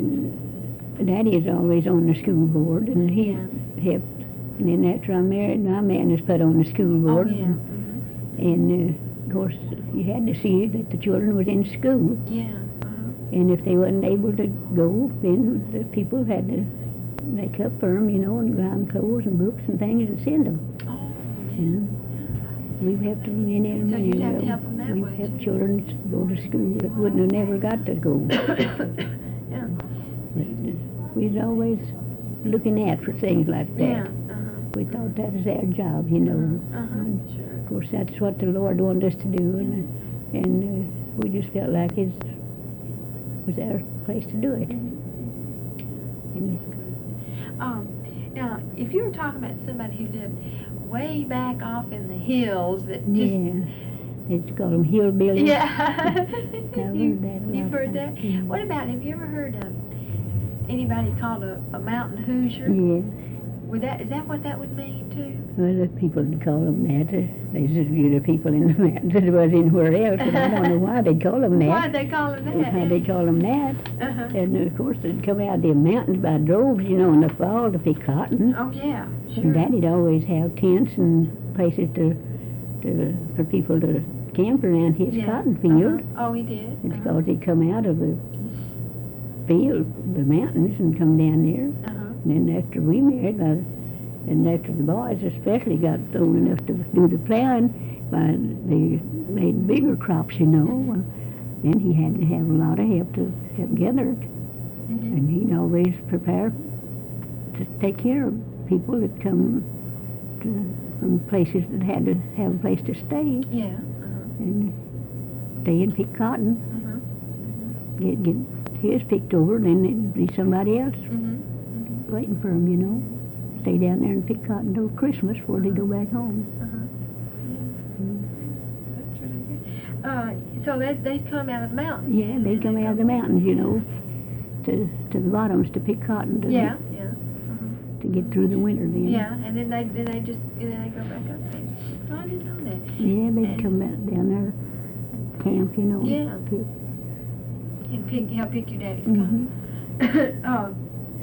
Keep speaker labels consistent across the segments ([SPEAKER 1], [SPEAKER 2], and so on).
[SPEAKER 1] And Daddy's always on the school board, and he helped. And then after I married, my man was put on the school board.
[SPEAKER 2] Oh, yeah.
[SPEAKER 1] And, of course, you had to see that the children was in school.
[SPEAKER 2] Yeah.
[SPEAKER 1] And if they wasn't able to go, then the people had to make up for them, and buy them clothes and books and things and send them.
[SPEAKER 2] Oh,
[SPEAKER 1] We've helped them in every
[SPEAKER 2] So you'd have to help them that
[SPEAKER 1] We've
[SPEAKER 2] way,
[SPEAKER 1] helped
[SPEAKER 2] too.
[SPEAKER 1] children go to school that wouldn't have never got to go.
[SPEAKER 2] Yeah.
[SPEAKER 1] But we was always looking out for things like that.
[SPEAKER 2] Yeah.
[SPEAKER 1] We thought that was our job, And
[SPEAKER 2] Sure.
[SPEAKER 1] of course, that's what the Lord wanted us to do, and we just felt like it was our place to do it. And
[SPEAKER 2] Now, if you were talking about somebody who lived way back off in the hills that just...
[SPEAKER 1] yeah, they call them hillbillies.
[SPEAKER 2] Yeah.
[SPEAKER 1] I've heard that a
[SPEAKER 2] You've
[SPEAKER 1] lot.
[SPEAKER 2] heard that?
[SPEAKER 1] Yeah.
[SPEAKER 2] What about, have you ever heard of anybody called a mountain Hoosier?
[SPEAKER 1] Yeah.
[SPEAKER 2] Is that what that would mean, too?
[SPEAKER 1] Well, the people would call them that. They said the people in the mountains that was anywhere else, and I don't know why they call them that.
[SPEAKER 2] Why'd they call them that?
[SPEAKER 1] Why they call them that.
[SPEAKER 2] Uh-huh.
[SPEAKER 1] And of course, they'd come out of the mountains by droves, in the fall to pick cotton.
[SPEAKER 2] Oh, yeah, sure.
[SPEAKER 1] And Daddy'd always have tents and places for people to camp around his
[SPEAKER 2] Yeah.
[SPEAKER 1] cotton field.
[SPEAKER 2] Oh, he did?
[SPEAKER 1] It's because he'd come out of the field, the mountains, and come down there.
[SPEAKER 2] Uh-huh.
[SPEAKER 1] And then after we married, and after the boys especially got old enough to do the plowing, they made bigger crops, then he had to have a lot of help to help gather it.
[SPEAKER 2] Mm-hmm.
[SPEAKER 1] And he'd always prepare to take care of people that come from places that had to have a place to stay.
[SPEAKER 2] Yeah.
[SPEAKER 1] And stay and pick cotton,
[SPEAKER 2] Mm-hmm.
[SPEAKER 1] get his picked over, then there'd be somebody else
[SPEAKER 2] Mm-hmm.
[SPEAKER 1] waiting for him, Stay down there and pick cotton till Christmas before they go back home.
[SPEAKER 2] That's really good. So they come out of the mountains?
[SPEAKER 1] Yeah, they come out of the mountains, to the bottoms to pick cotton to,
[SPEAKER 2] Yeah.
[SPEAKER 1] to get through the winter then.
[SPEAKER 2] Yeah, and then they go back up there. Oh, I didn't know that.
[SPEAKER 1] Yeah, they'd come out down there, camp,
[SPEAKER 2] Yeah.
[SPEAKER 1] pick.
[SPEAKER 2] And help pick your daddy's
[SPEAKER 1] Mhm.
[SPEAKER 2] cotton.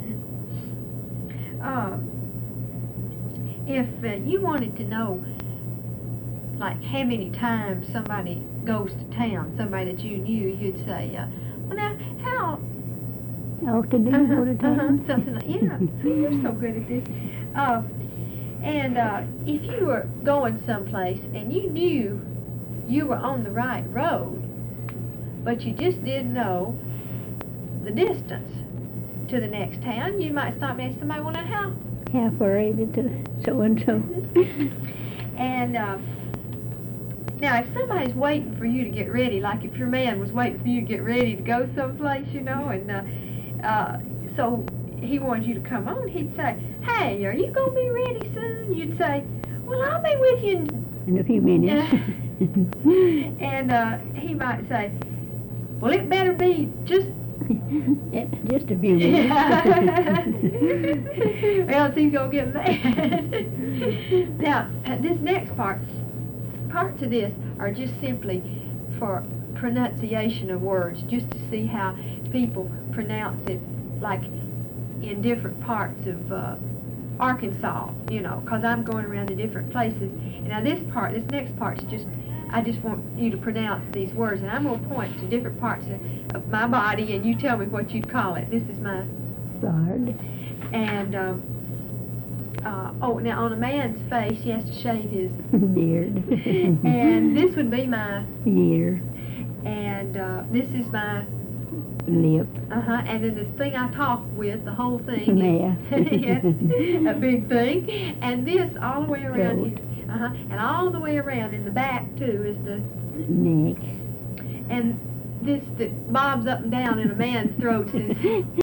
[SPEAKER 2] If you wanted to know, like, how many times somebody goes to town, somebody that you knew, you'd say, well, now, how...
[SPEAKER 1] Often do you go to town?
[SPEAKER 2] Something like, yeah. See, you're so good at this. And if you were going someplace and you knew you were on the right road, but you just didn't know the distance to the next town, you might stop and ask somebody, well, now, how?
[SPEAKER 1] How far is it to so-and-so?
[SPEAKER 2] And now, if somebody's waiting for you to get ready, like if your man was waiting for you to get ready to go someplace, and so he wanted you to come on, he'd say, hey, are you going to be ready soon? You'd say, well, I'll be with you
[SPEAKER 1] In a few minutes.
[SPEAKER 2] and he might say, well, it better be just...
[SPEAKER 1] Yeah, just a few minutes.
[SPEAKER 2] Or else he's going to get mad. Now, this next parts of this are just simply for pronunciation of words, just to see how people pronounce it, like in different parts of Arkansas, because I'm going around to different places. And now this next part is just, I just want you to pronounce these words, and I'm going to point to different parts of my body, and you tell me what you'd call it. This is my...
[SPEAKER 1] Guard.
[SPEAKER 2] And, now on a man's face, he has to shave his...
[SPEAKER 1] Beard.
[SPEAKER 2] And this would be my...
[SPEAKER 1] Ear.
[SPEAKER 2] And this is my...
[SPEAKER 1] Lip.
[SPEAKER 2] And then this thing I talk with, the whole thing
[SPEAKER 1] Mouth.
[SPEAKER 2] is yes, a big thing. And this all the way around
[SPEAKER 1] Throat.
[SPEAKER 2] and all the way around in the back too is the
[SPEAKER 1] Neck.
[SPEAKER 2] and this that bobs up and down in a man's throat is